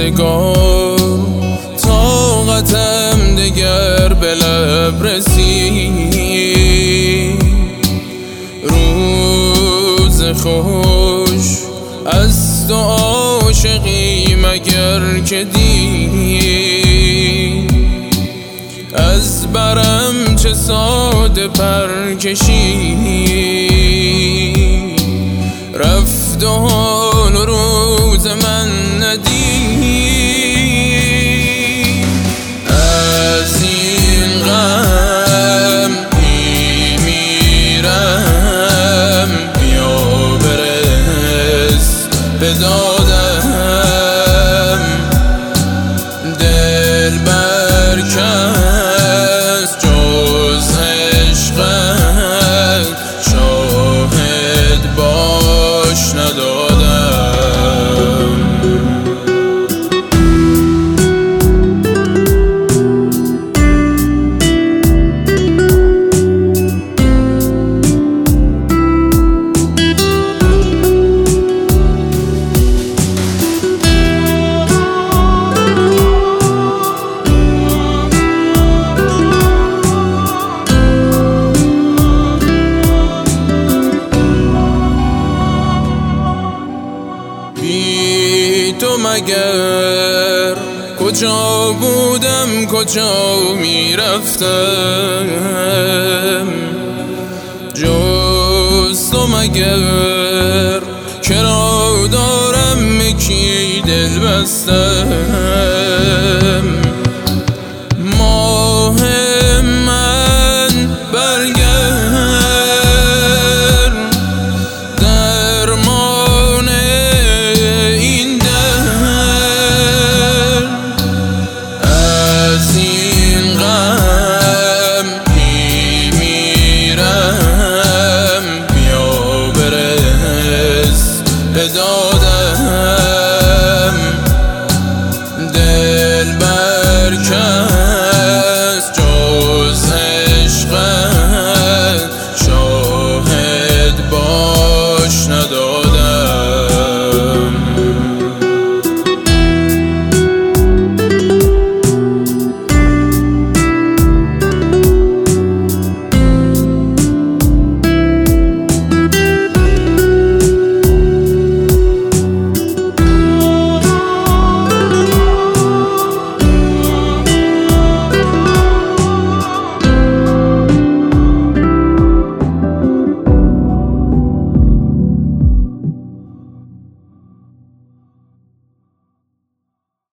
روزگار طاقتم دگر به لب رسید. روز خوش از تو عاشقی مگر که دید، از برم چه ساده پر کشید، رفت و حال و روز من ندید. از این غم میمیرم، بیا برس به دادم، دل بر کس جز عشقت شاهد باش ندادم. بی تو مگر کجا بودم، کجا میرفتم، جز تو مگر کرا دارم کی دل بستم. ماه من برگرد درمان این درد، از این غم میمیرم، بیا برس به دادم، دل بر کس